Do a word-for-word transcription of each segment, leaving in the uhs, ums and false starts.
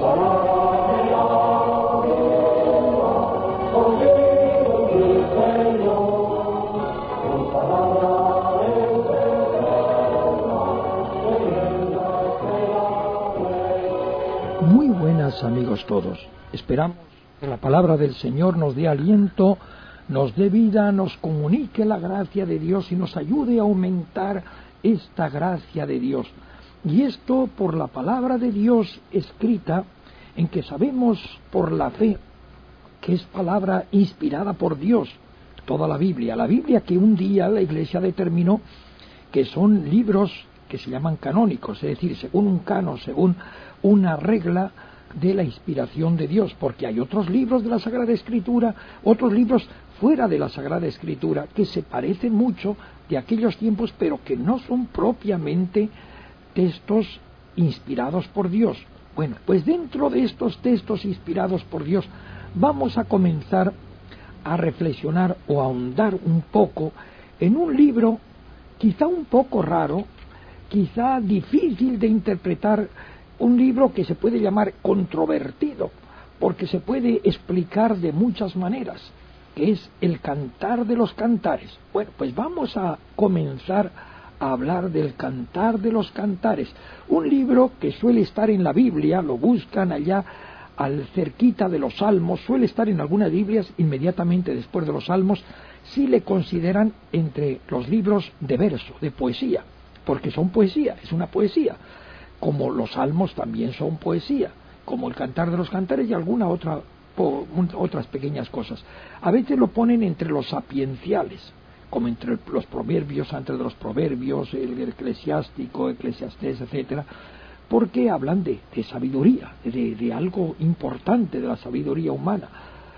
Muy buenas, amigos todos. Esperamos que la palabra del Señor nos dé aliento, nos dé vida, nos comunique la gracia de Dios y nos ayude a aumentar esta gracia de Dios. Y esto por la palabra de Dios escrita, en que sabemos por la fe que es palabra inspirada por Dios, toda la Biblia. La Biblia que un día la Iglesia determinó que son libros que se llaman canónicos, es decir, según un canon, según una regla de la inspiración de Dios, porque hay otros libros de la Sagrada Escritura, otros libros fuera de la Sagrada Escritura, que se parecen mucho de aquellos tiempos, pero que no son propiamente textos inspirados por Dios. Bueno, pues dentro de estos textos inspirados por Dios, vamos a comenzar a reflexionar o a ahondar un poco en un libro quizá un poco raro, quizá difícil de interpretar, un libro que se puede llamar controvertido, porque se puede explicar de muchas maneras, que es el Cantar de los Cantares. Bueno, pues vamos a comenzar a hablar del Cantar de los Cantares, un libro que suele estar en la Biblia, lo buscan allá al cerquita de los Salmos, suele estar en algunas Biblias inmediatamente después de los Salmos, si le consideran entre los libros de verso, de poesía, porque son poesía, es una poesía, como los Salmos también son poesía, como el Cantar de los Cantares y alguna otra, po, otras pequeñas cosas. A veces lo ponen entre los sapienciales, como entre los proverbios, entre los proverbios, el eclesiástico, eclesiastés, etcétera, porque hablan de, de sabiduría, de, de algo importante de la sabiduría humana.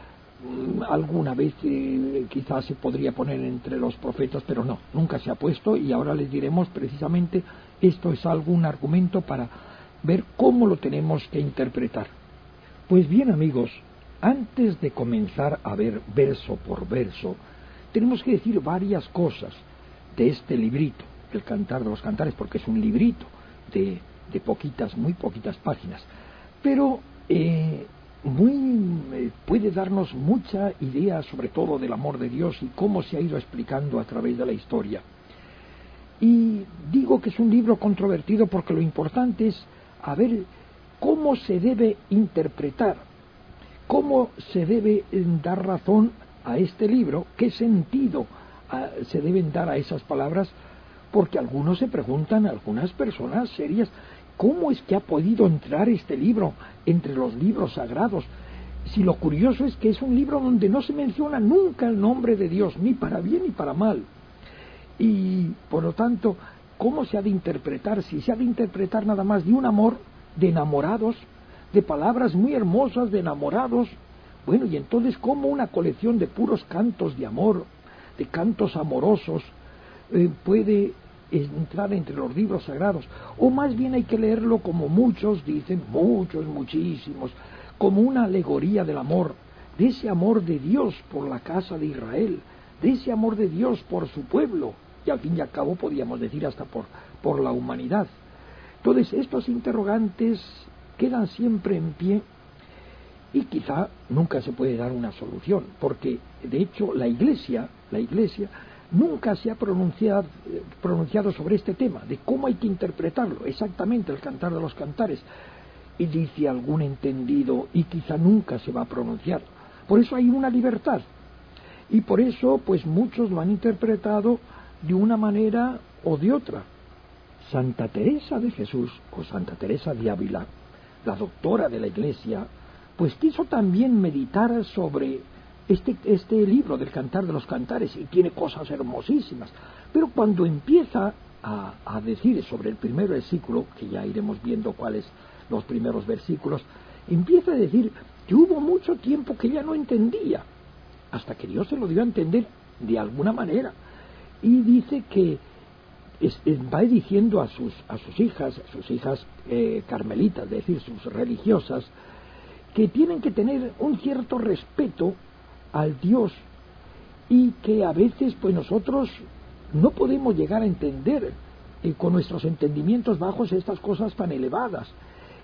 Alguna vez eh, quizás se podría poner entre los profetas, pero no, nunca se ha puesto, y ahora les diremos precisamente esto es algún argumento para ver cómo lo tenemos que interpretar. Pues bien, amigos, antes de comenzar a ver verso por verso, tenemos que decir varias cosas de este librito, el Cantar de los Cantares, porque es un librito de, de poquitas, muy poquitas páginas, pero eh, muy eh, puede darnos mucha idea sobre todo del amor de Dios y cómo se ha ido explicando a través de la historia. Y digo que es un libro controvertido porque lo importante es a ver cómo se debe interpretar, cómo se debe dar razón a este libro, qué sentido a, se deben dar a esas palabras, porque algunos se preguntan, algunas personas serias, ¿cómo es que ha podido entrar este libro entre los libros sagrados? Si lo curioso es que es un libro donde no se menciona nunca el nombre de Dios, ni para bien ni para mal. Y, por lo tanto, ¿cómo se ha de interpretar? Si se ha de interpretar nada más de un amor, de enamorados, de palabras muy hermosas de enamorados, bueno, y entonces, ¿cómo una colección de puros cantos de amor, de cantos amorosos, eh, puede entrar entre los libros sagrados? O más bien hay que leerlo como muchos dicen, muchos, muchísimos, como una alegoría del amor, de ese amor de Dios por la casa de Israel, de ese amor de Dios por su pueblo, y al fin y al cabo podríamos decir hasta por, por la humanidad. Entonces estos interrogantes quedan siempre en pie y quizá nunca se puede dar una solución, porque de hecho la Iglesia, la Iglesia nunca se ha pronunciado, pronunciado sobre este tema, de cómo hay que interpretarlo, exactamente el Cantar de los Cantares, y dice algún entendido, y quizá nunca se va a pronunciar. Por eso hay una libertad, y por eso pues muchos lo han interpretado de una manera o de otra. Santa Teresa de Jesús, o Santa Teresa de Ávila, la doctora de la Iglesia, pues quiso también meditar sobre este, este libro del Cantar de los Cantares, y tiene cosas hermosísimas, pero cuando empieza a, a decir sobre el primer versículo, que ya iremos viendo cuáles los primeros versículos, empieza a decir que hubo mucho tiempo que ella no entendía, hasta que Dios se lo dio a entender de alguna manera, y dice que es, es, va diciendo a sus, a sus hijas, a sus hijas eh, carmelitas, es decir, sus religiosas, que tienen que tener un cierto respeto al Dios, y que a veces pues nosotros no podemos llegar a entender eh, con nuestros entendimientos bajos estas cosas tan elevadas,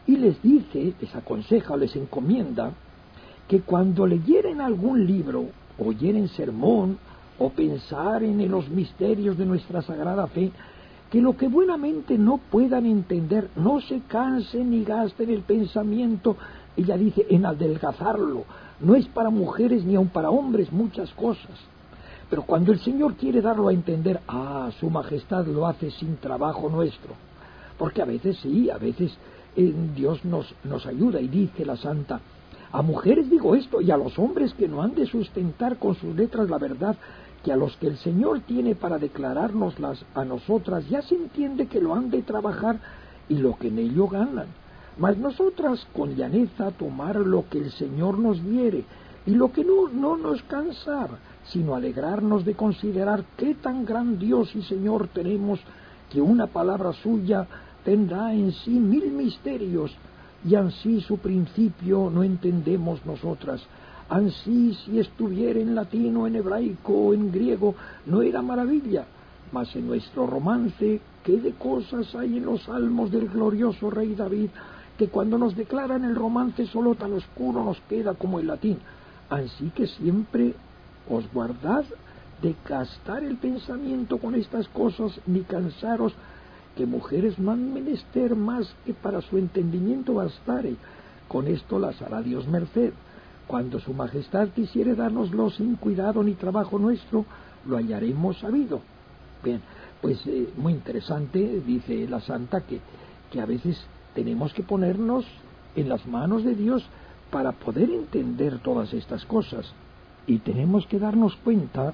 y les dice, les aconseja, les encomienda, que cuando leyeren algún libro, oyeren sermón, o pensar en los misterios de nuestra sagrada fe, que lo que buenamente no puedan entender, no se cansen ni gasten el pensamiento, ella dice, en adelgazarlo. No es para mujeres ni aun para hombres muchas cosas. Pero cuando el Señor quiere darlo a entender, ah, su majestad lo hace sin trabajo nuestro. Porque a veces sí, a veces eh, Dios nos, nos ayuda, y dice la santa, a mujeres digo esto, y a los hombres que no han de sustentar con sus letras la verdad, que a los que el Señor tiene para declarárnoslas a nosotras, ya se entiende que lo han de trabajar y lo que en ello ganan. Mas nosotras con llaneza tomar lo que el Señor nos diere, y lo que no, no nos cansar, sino alegrarnos de considerar qué tan gran Dios y Señor tenemos, que una palabra suya tendrá en sí mil misterios, y ansí su principio no entendemos nosotras. Ansí si estuviera en latín o en hebraico o en griego, no era maravilla, mas en nuestro romance, qué de cosas hay en los salmos del glorioso rey David, que cuando nos declaran el romance solo tan oscuro nos queda como el latín. Así que siempre os guardad de gastar el pensamiento con estas cosas, ni cansaros, que mujeres no han menester más que para su entendimiento bastare. Con esto las hará Dios merced. Cuando su majestad quisiere dárnoslo sin cuidado ni trabajo nuestro, lo hallaremos sabido. Bien, pues eh, muy interesante, dice la santa, que, que a veces tenemos que ponernos en las manos de Dios para poder entender todas estas cosas. Y tenemos que darnos cuenta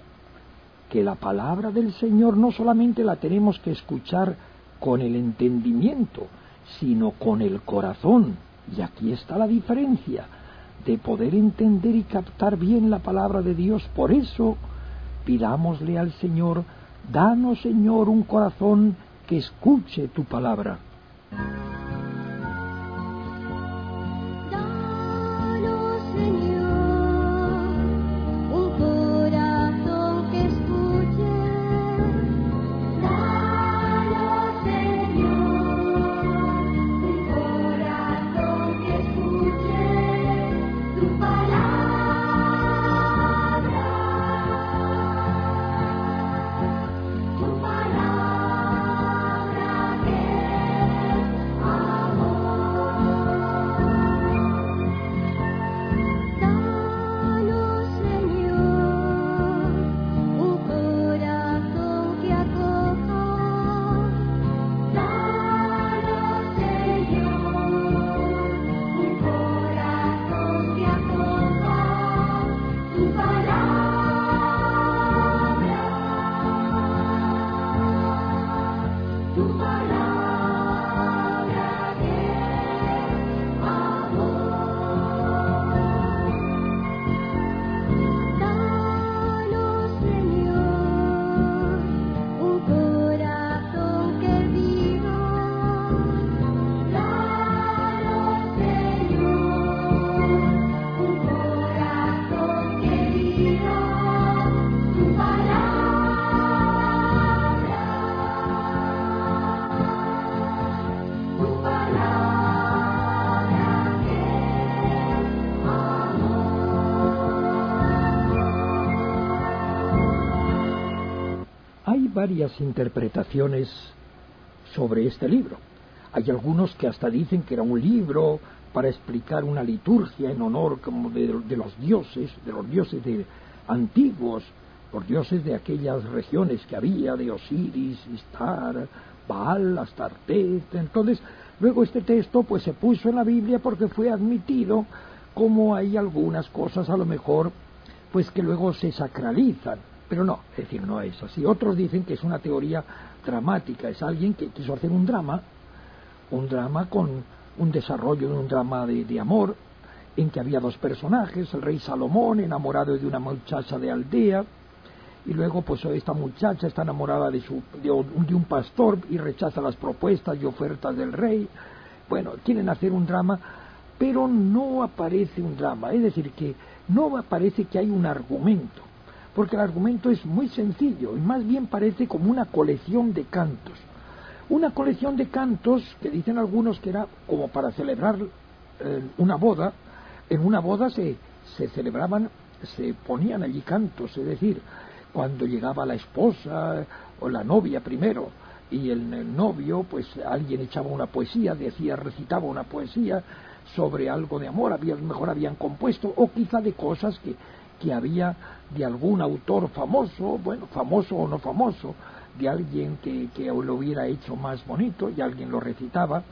que la palabra del Señor no solamente la tenemos que escuchar con el entendimiento, sino con el corazón. Y aquí está la diferencia de poder entender y captar bien la palabra de Dios. Por eso, pidámosle al Señor, danos, Señor, un corazón que escuche tu palabra. Varias interpretaciones sobre este libro. Hay algunos que hasta dicen que era un libro para explicar una liturgia en honor como de, de los dioses, de los dioses de, antiguos, los dioses de aquellas regiones que había, de Osiris, Istar, Baal, Astartet. Entonces, luego este texto pues se puso en la Biblia porque fue admitido, como hay algunas cosas a lo mejor pues que luego se sacralizan. Pero no, es decir, no es así. Otros dicen que es una teoría dramática, es alguien que quiso hacer un drama, un drama con un desarrollo de un drama de, de amor, en que había dos personajes, el rey Salomón, enamorado de una muchacha de aldea, y luego pues esta muchacha está enamorada de, su, de, de un pastor y rechaza las propuestas y ofertas del rey. Bueno, quieren hacer un drama, pero no aparece un drama, es decir, que no aparece que hay un argumento, porque el argumento es muy sencillo y más bien parece como una colección de cantos. Una colección de cantos que dicen algunos que era como para celebrar eh, una boda. En una boda se, se celebraban, se ponían allí cantos, es decir, cuando llegaba la esposa o la novia primero y el, el novio, pues alguien echaba una poesía, decía, recitaba una poesía sobre algo de amor, había, mejor habían compuesto, o quizá de cosas que, que había de algún autor famoso, bueno, famoso o no famoso, de alguien que, que lo hubiera hecho más bonito y alguien lo recitaba,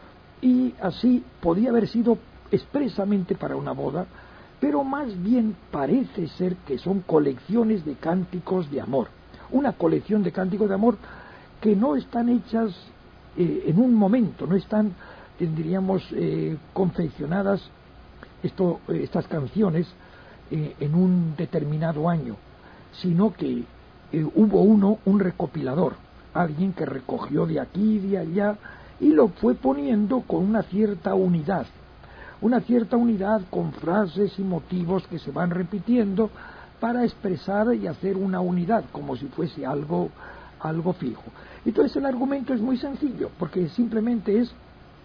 y así podía haber sido expresamente para una boda, pero más bien parece ser que son colecciones de cánticos de amor, una colección de cánticos de amor que no están hechas eh, en un momento, no están, eh, diríamos, eh, confeccionadas esto, eh, estas canciones eh, en un determinado año, sino que eh, hubo uno, un recopilador, alguien que recogió de aquí y de allá y lo fue poniendo con una cierta unidad, una cierta unidad con frases y motivos que se van repitiendo para expresar y hacer una unidad, como si fuese algo, algo fijo. Entonces el argumento es muy sencillo, porque simplemente es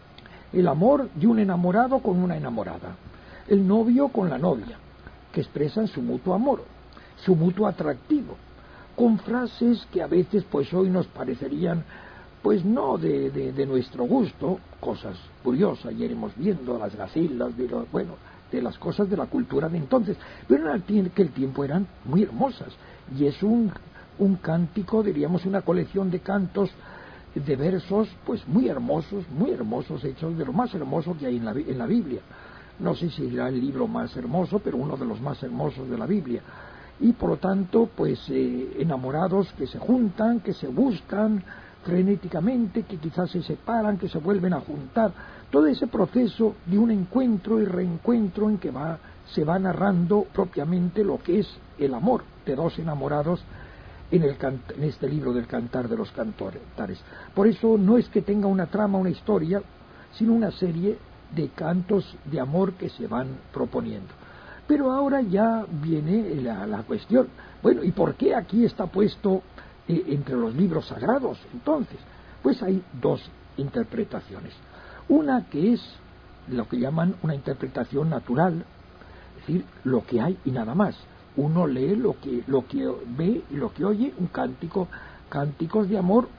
el amor de un enamorado con una enamorada, el novio con la novia, que expresan su mutuo amor, su mutuo atractivo, con frases que a veces pues hoy nos parecerían pues no de, de, de nuestro gusto, cosas curiosas, ya iremos viendo las gacelas, de lo, bueno, de las cosas de la cultura de entonces, pero en aquel tiempo eran muy hermosas, y es un, un cántico, diríamos una colección de cantos, de versos, pues muy hermosos, muy hermosos, hechos de lo más hermoso que hay en la, en la Biblia. No sé si será el libro más hermoso, pero uno de los más hermosos de la Biblia. Y por lo tanto, pues eh, enamorados que se juntan, que se buscan frenéticamente, que quizás se separan, que se vuelven a juntar, todo ese proceso de un encuentro y reencuentro en que va, se va narrando propiamente lo que es el amor de dos enamorados en, el, en este libro del Cantar de los Cantares. Por eso no es que tenga una trama, una historia, sino una serie de cantos de amor que se van proponiendo. Pero ahora ya viene la, la cuestión, bueno, ¿y por qué aquí está puesto eh, entre los libros sagrados? Entonces, pues hay dos interpretaciones. Una que es lo que llaman una interpretación natural, es decir, lo que hay y nada más. Uno lee lo que, lo que ve y lo que oye, un cántico, cánticos de amor,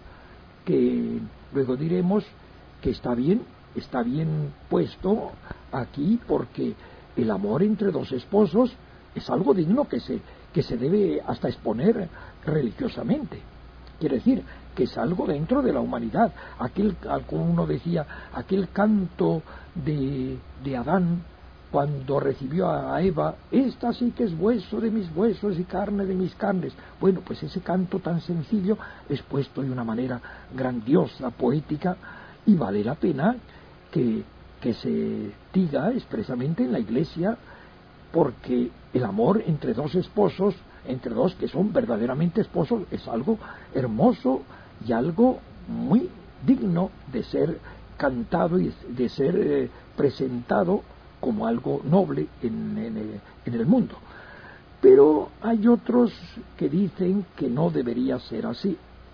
que luego diremos que está bien, está bien puesto aquí porque el amor entre dos esposos es algo digno que se, que se debe hasta exponer religiosamente. Quiere decir que es algo dentro de la humanidad. Aquel, como uno decía, aquel canto de, de Adán cuando recibió a Eva, esta sí que es hueso de mis huesos y carne de mis carnes. Bueno, pues ese canto tan sencillo es puesto de una manera grandiosa, poética, y vale la pena que, que se diga expresamente en la Iglesia, porque el amor entre dos esposos, entre dos que son verdaderamente esposos, es algo hermoso y algo muy digno de ser cantado y de ser eh, presentado como algo noble en, en, en el mundo. Pero hay otros que dicen que no debería ser así,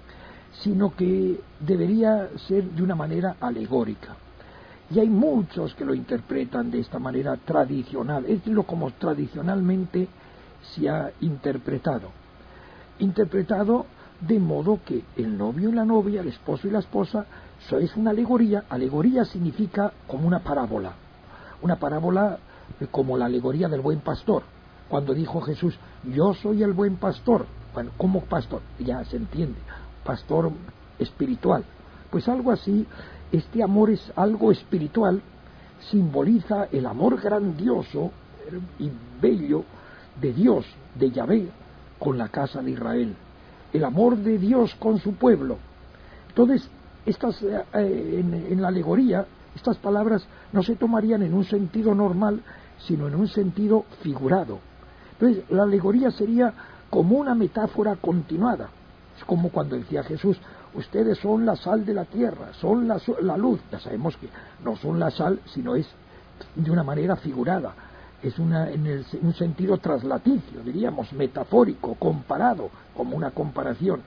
sino que debería ser de una manera alegórica. Y hay muchos que lo interpretan de esta manera tradicional, es lo como tradicionalmente se ha interpretado. Interpretado de modo que el novio y la novia, el esposo y la esposa, eso es una alegoría. Alegoría significa como una parábola. Una parábola como la alegoría del buen pastor. Cuando dijo Jesús, yo soy el buen pastor. Bueno, ¿cómo pastor? Ya se entiende. Pastor espiritual. Pues algo así. Este amor es algo espiritual, simboliza el amor grandioso y bello de Dios, de Yahvé, con la casa de Israel, el amor de Dios con su pueblo. Entonces, estas, eh, en, en la alegoría, estas palabras no se tomarían en un sentido normal, sino en un sentido figurado. Entonces, la alegoría sería como una metáfora continuada. Es como cuando decía Jesús, ustedes son la sal de la tierra, son la, la luz. Ya sabemos que no son la sal, sino es de una manera figurada. Es una, en el, un sentido traslaticio, diríamos, metafórico, comparado, como una comparación.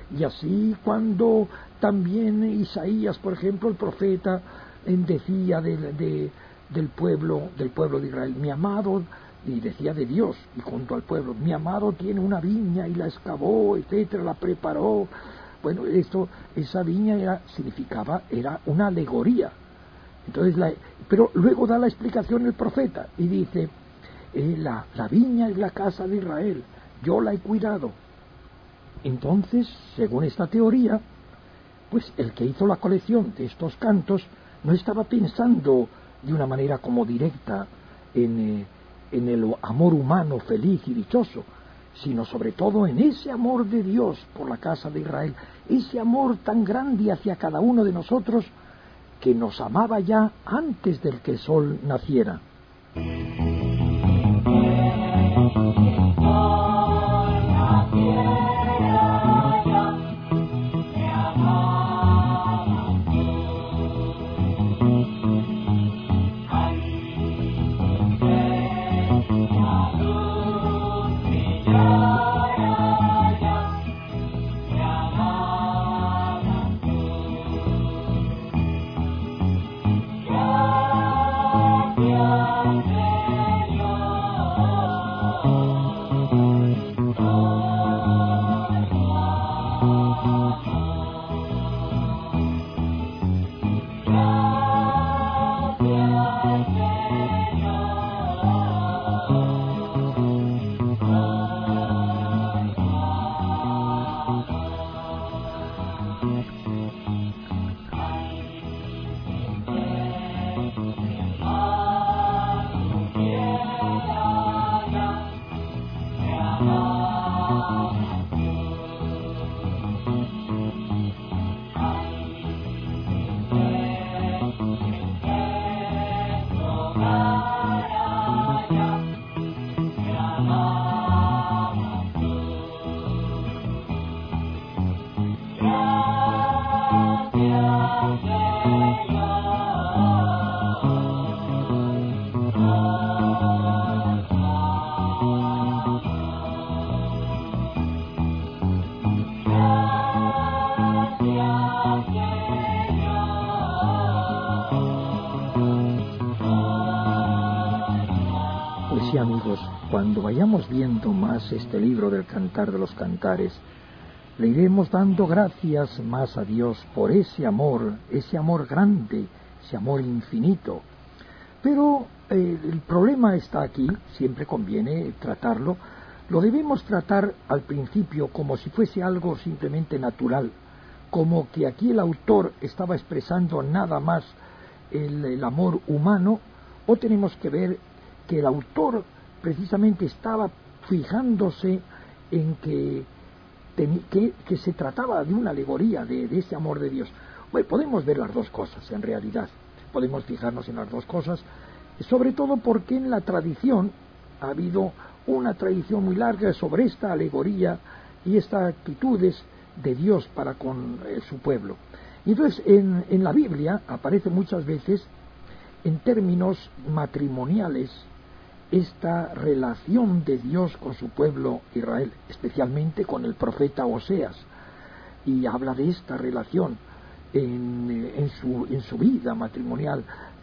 Y así cuando también Isaías, por ejemplo, el profeta, decía de, de, del pueblo, del pueblo de Israel, mi amado, y decía de Dios, y junto al pueblo, mi amado tiene una viña y la excavó, etcétera, la preparó. Bueno, esto, esa viña era, significaba, era una alegoría. Entonces, la, pero luego da la explicación el profeta y dice, eh, la, la viña es la casa de Israel, yo la he cuidado. Entonces, según esta teoría, pues el que hizo la colección de estos cantos no estaba pensando de una manera como directa en, eh, en el amor humano feliz y dichoso, sino sobre todo en ese amor de Dios por la casa de Israel, ese amor tan grande hacia cada uno de nosotros que nos amaba ya antes del que el sol naciera. Sí, amigos, cuando vayamos viendo más este libro del Cantar de los Cantares, le iremos dando gracias más a Dios por ese amor, ese amor grande, ese amor infinito. Pero eh, el problema está aquí, siempre conviene tratarlo, lo debemos tratar al principio como si fuese algo simplemente natural, como que aquí el autor estaba expresando nada más el, el amor humano, o tenemos que ver que el autor precisamente estaba fijándose en que, que, que se trataba de una alegoría de, de ese amor de Dios. Bueno, podemos ver las dos cosas, en realidad. Podemos fijarnos en las dos cosas, sobre todo porque en la tradición ha habido una tradición muy larga sobre esta alegoría y estas actitudes de Dios para con eh, su pueblo. Y entonces, en, en la Biblia aparece muchas veces, en términos matrimoniales, esta relación de Dios con su pueblo Israel, especialmente con el profeta Oseas, y habla de esta relación en, en, su, en su vida matrimonial,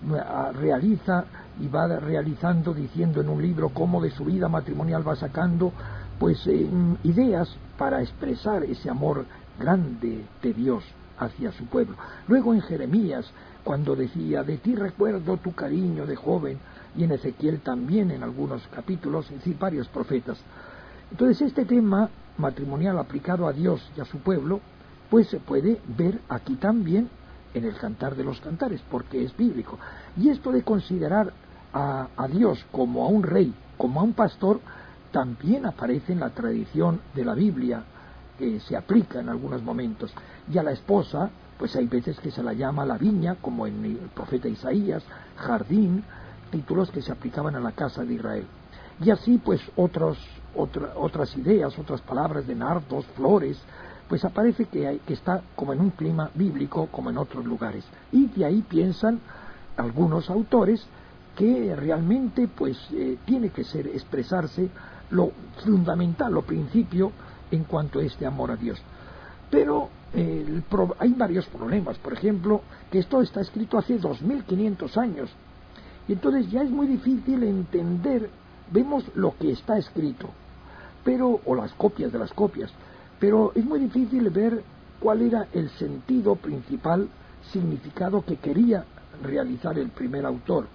realiza y va realizando, diciendo en un libro cómo de su vida matrimonial va sacando pues eh, ideas para expresar ese amor grande de Dios hacia su pueblo. Luego en Jeremías, cuando decía, de ti recuerdo tu cariño de joven, y en Ezequiel también en algunos capítulos, es decir, varios profetas. Entonces este tema matrimonial aplicado a Dios y a su pueblo, pues se puede ver aquí también en el Cantar de los Cantares, porque es bíblico. Y esto de considerar a, a Dios como a un rey, como a un pastor, también aparece en la tradición de la Biblia, que se aplica en algunos momentos. Y a la esposa, pues hay veces que se la llama la viña, como en el profeta Isaías, jardín, títulos que se aplicaban a la casa de Israel. Y así pues otros, otra, otras ideas, otras palabras de nardos, flores, pues aparece que, hay, que está como en un clima bíblico como en otros lugares. Y de ahí piensan algunos autores que realmente pues eh, tiene que ser expresarse lo fundamental, lo principio en cuanto a este amor a Dios. Pero eh, el pro, hay varios problemas. Por ejemplo, que esto está escrito hace dos mil quinientos años. Y entonces ya es muy difícil entender, vemos lo que está escrito, pero o las copias de las copias, pero es muy difícil ver cuál era el sentido principal, significado que quería realizar el primer autor.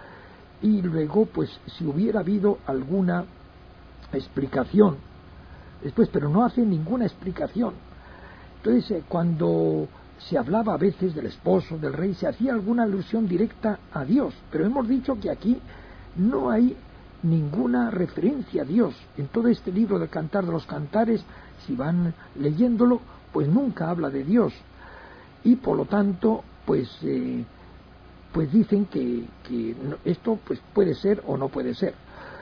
Y luego, pues, si hubiera habido alguna explicación, después, pero no hace ninguna explicación. Entonces, eh, cuando se hablaba a veces del esposo, del rey, se hacía alguna alusión directa a Dios, pero hemos dicho que aquí no hay ninguna referencia a Dios. En todo este libro del Cantar de los Cantares, si van leyéndolo, pues nunca habla de Dios. Y por lo tanto, pues eh, pues dicen que, que esto pues puede ser o no puede ser.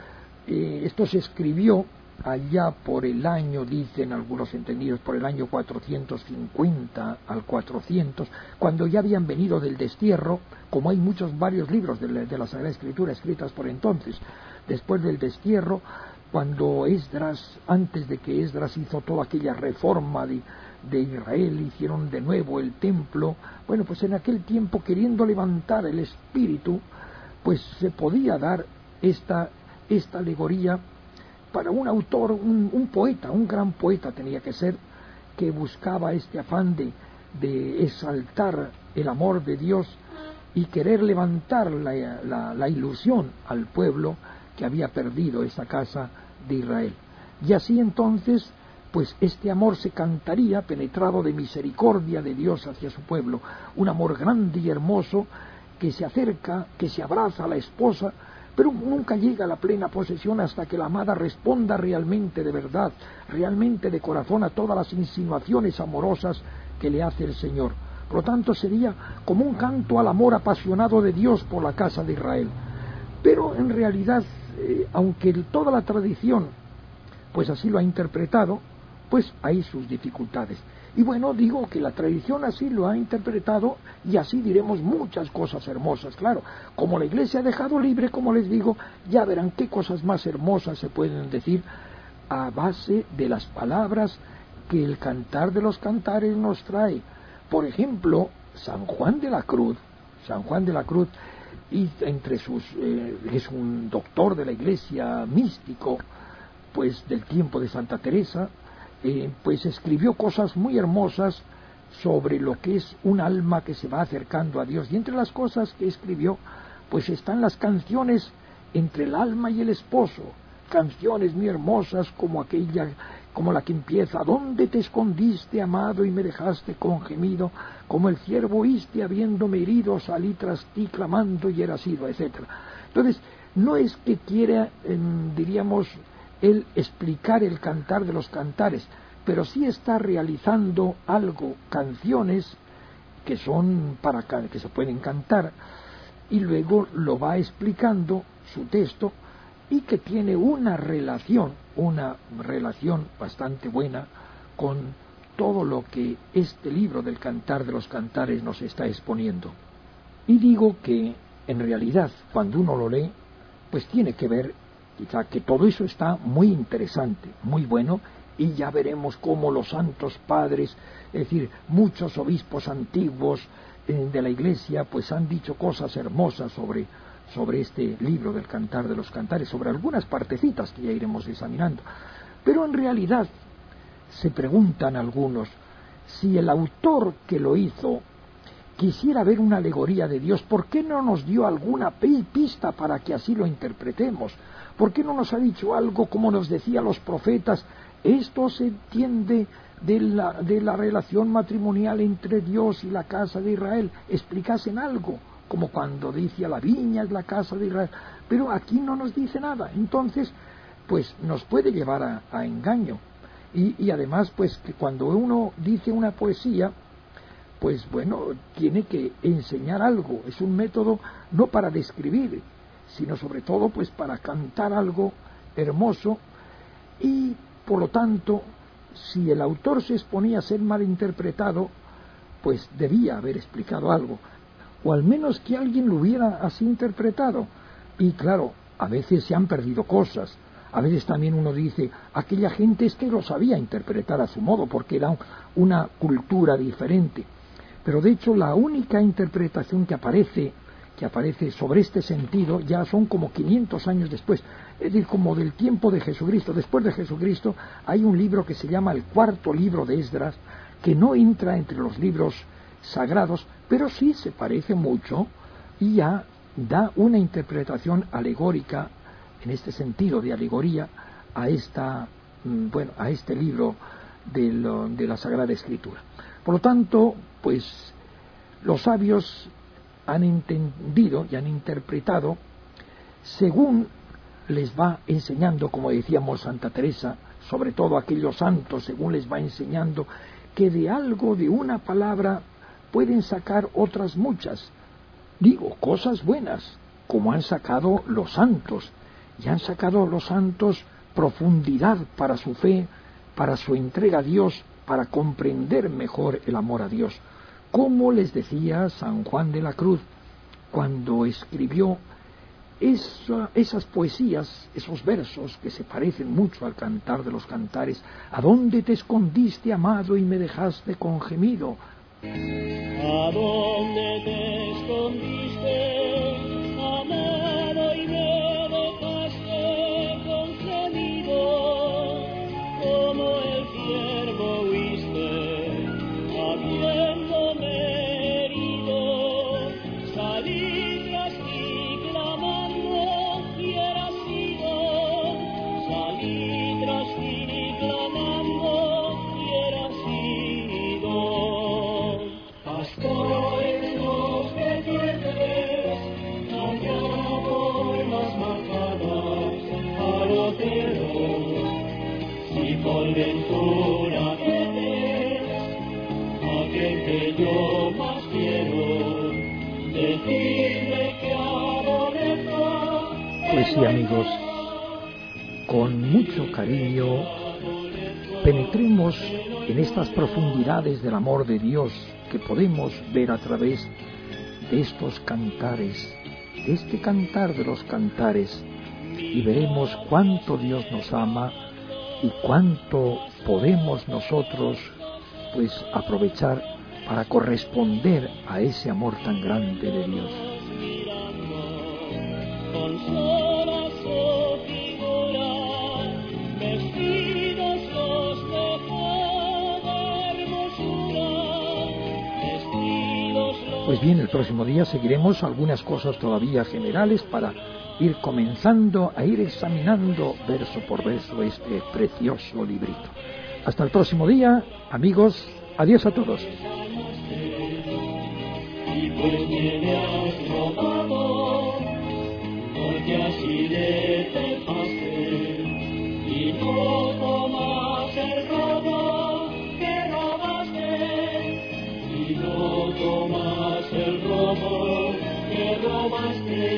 Eh, esto se escribió allá por el año, dicen algunos entendidos, por el año cuatrocientos cincuenta al cuatrocientos, cuando ya habían venido del destierro, como hay muchos, varios libros de la, de la Sagrada Escritura escritas por entonces. Después del destierro, cuando Esdras, antes de que Esdras hizo toda aquella reforma de, de Israel, hicieron de nuevo el templo, bueno, pues en aquel tiempo, queriendo levantar el espíritu, pues se podía dar esta, esta alegoría para un autor, un, un poeta, un gran poeta tenía que ser, que buscaba este afán de, de exaltar el amor de Dios y querer levantar la, la, la ilusión al pueblo que había perdido esa casa de Israel. Y así entonces, pues este amor se cantaría penetrado de misericordia de Dios hacia su pueblo, un amor grande y hermoso que se acerca, que se abraza a la esposa, pero nunca llega a la plena posesión hasta que la amada responda realmente de verdad, realmente de corazón a todas las insinuaciones amorosas que le hace el Señor. Por lo tanto, sería como un canto al amor apasionado de Dios por la casa de Israel. Pero en realidad, eh, aunque toda la tradición pues así lo ha interpretado, pues hay sus dificultades. Y bueno, digo que la tradición así lo ha interpretado y así diremos muchas cosas hermosas, claro. Como la Iglesia ha dejado libre, como les digo, ya verán qué cosas más hermosas se pueden decir a base de las palabras que el Cantar de los Cantares nos trae. Por ejemplo, San Juan de la Cruz, San Juan de la Cruz, y entre sus, eh, es un doctor de la Iglesia, místico, pues del tiempo de Santa Teresa, Eh, pues escribió cosas muy hermosas sobre lo que es un alma que se va acercando a Dios. Y entre las cosas que escribió, pues están las canciones entre el alma y el esposo, canciones muy hermosas como aquella, como la que empieza: ¿dónde te escondiste, amado, y me dejaste con gemido? Como el ciervo oíste, habiéndome herido, salí tras ti clamando y era sido, etcétera. Entonces, no es que quiera, eh, diríamos, el explicar el Cantar de los Cantares, pero sí está realizando algo, canciones que son para que se pueden cantar, y luego lo va explicando su texto, y que tiene una relación, una relación bastante buena con todo lo que este libro del Cantar de los Cantares nos está exponiendo. Y digo que en realidad cuando uno lo lee, pues tiene que ver quizá que todo eso está muy interesante, muy bueno, y ya veremos cómo los santos padres, es decir, muchos obispos antiguos eh, de la Iglesia, pues han dicho cosas hermosas sobre, sobre este libro del Cantar de los Cantares, sobre algunas partecitas que ya iremos examinando. Pero en realidad se preguntan algunos si el autor que lo hizo quisiera ver una alegoría de Dios, ¿por qué no nos dio alguna pista para que así lo interpretemos? ¿Por qué no nos ha dicho algo como nos decían los profetas? Esto se entiende de la, de la relación matrimonial entre Dios y la casa de Israel. Explicasen algo, como cuando dice: la viña es la casa de Israel. Pero aquí no nos dice nada. Entonces, pues nos puede llevar a, a engaño. Y, y además, pues que cuando uno dice una poesía, pues bueno, tiene que enseñar algo. Es un método no para describir, sino sobre todo pues para cantar algo hermoso. Y por lo tanto, si el autor se exponía a ser mal interpretado, pues debía haber explicado algo, o al menos que alguien lo hubiera así interpretado. Y claro, a veces se han perdido cosas, A veces también uno dice, aquella gente es que lo sabía interpretar a su modo, porque era una cultura diferente. Pero de hecho la única interpretación que aparece, que aparece sobre este sentido ya son como quinientos años después, es decir, como del tiempo de Jesucristo. Después de Jesucristo hay un libro que se llama el cuarto libro de Esdras, que no entra entre los libros sagrados, pero sí se parece mucho y ya da una interpretación alegórica, en este sentido de alegoría, a esta, bueno, a este libro de, lo, de la Sagrada Escritura. Por lo tanto, pues los sabios han entendido y han interpretado según les va enseñando, como decíamos Santa Teresa, sobre todo aquellos santos, según les va enseñando que de algo, de una palabra, pueden sacar otras muchas. Digo, cosas buenas, como han sacado los santos, y han sacado los santos profundidad para su fe, para su entrega a Dios, para comprender mejor el amor a Dios. Como les decía San Juan de la Cruz cuando escribió esa, esas poesías, esos versos que se parecen mucho al Cantar de los Cantares: ¿a dónde te escondiste, amado, y me dejaste con gemido? ¿A dónde te escondiste, amado, y me dejaste con gemido? Como el ciervo huiste, habiéndome herido. Salí tras ti clamando y eras ido. Salí tras ti clamando y eras ido. Pastores los que tienes, allá formas marcadas al otero. Si por ventura eres aquel que yo más quiero, decidme que aborrezco. Pues sí, amigos, con mucho cariño penetremos en estas profundidades del amor de Dios que podemos ver a través de estos cantares, de este cantar de los cantares, y veremos cuánto Dios nos ama y cuánto podemos nosotros pues aprovechar para corresponder a ese amor tan grande de Dios. Con sola su figura, vestidos los de toda hermosura, vestidos los... Pues bien, el próximo día seguiremos algunas cosas todavía generales para ir comenzando a ir examinando verso por verso este precioso librito. Hasta el próximo día, amigos, adiós a todos. Y pues me has robado, porque así le dejaste, y no tomas el robo que robaste, y no tomas el robo que robaste.